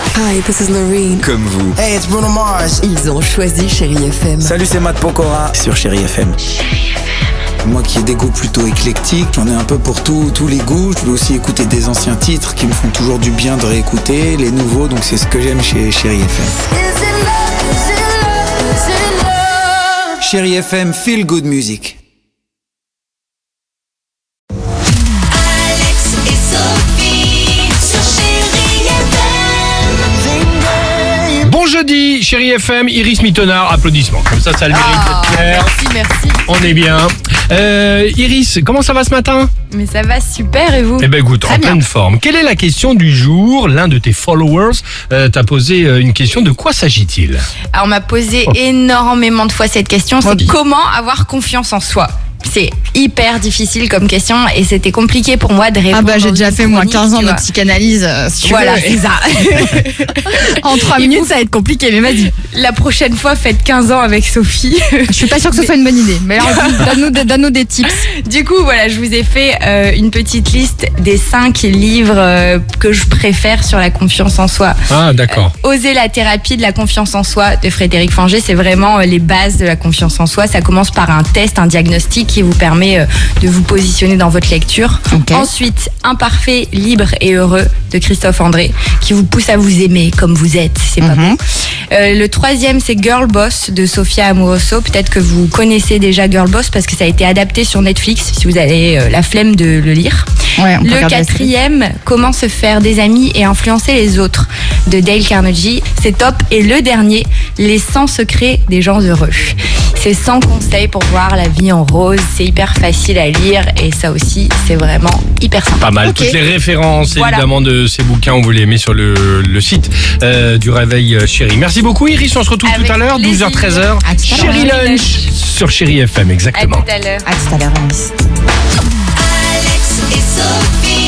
Hi, this is Loreen. Comme vous. Hey, it's Bruno Mars. Ils ont choisi Chérie FM. Salut, c'est Matt Pokora sur Chérie FM. Moi qui ai des goûts plutôt éclectiques, j'en ai un peu pour tous les goûts. Je veux aussi écouter des anciens titres qui me font toujours du bien de réécouter, les nouveaux, donc c'est ce que j'aime chez Chérie FM. Chérie FM, feel good music. Alex et Sophie sur Chérie FM. Bon jeudi, Chérie FM, Iris Mittenard, applaudissements. Comme ça le mérite d'être clair. Merci. On est bien. Iris, comment ça va ce matin? Mais ça va super et vous? Eh ben écoute, Très en bien. pleine forme. Quelle est la question du jour? L'un de tes followers t'a posé une question. De quoi s'agit-il? Alors, on m'a posé énormément de fois cette question, c'est comment avoir confiance en soi? C'est hyper difficile comme question et c'était compliqué pour moi de répondre. Ah bah j'ai dans déjà une fait moi chronique, 15 ans tu de vois. psychanalyse si tu Voilà, veux. c'est ça. En 3 minutes ça va être compliqué mais vas-y. La prochaine fois, faites 15 ans avec Sophie. Je suis pas sûre que ce soit une bonne idée. Mais alors donne-nous des tips. Du coup, voilà, je vous ai fait une petite liste des 5 livres que je préfère sur la confiance en soi. Ah d'accord. Oser la thérapie de la confiance en soi de Frédéric Fanger, c'est vraiment les bases de la confiance en soi. Ça commence par un test, un diagnostic qui vous permet de vous positionner dans votre lecture. Ok. Ensuite, Imparfait, libre et heureux de Christophe André, qui vous pousse à vous aimer comme vous êtes. C'est pas bon. Le troisième, c'est Girl Boss de Sofia Amoruso. Peut-être que vous connaissez déjà Girl Boss parce que ça a été adapté sur Netflix, si vous avez la flemme de le lire. Ouais, on peut Le regarder la série. quatrième, Comment se faire des amis et influencer les autres de Dale Carnegie. C'est top. Et le dernier, Les 100 secrets des gens heureux. C'est 100 conseils pour voir la vie en rose. C'est hyper facile à lire et ça aussi, c'est vraiment hyper sympa. Pas mal. Ok. Toutes les références Voilà. évidemment de ces bouquins, on vous les met sur le site du Réveil Chérie. Merci beaucoup Iris, on se retrouve Avec tout à l'heure, plaisir. 12h-13h. À tout à l'heure. Chérie Lunch sur Chérie FM, À exactement. tout à l'heure. À tout à l'heure Alice. Alex et Sophie.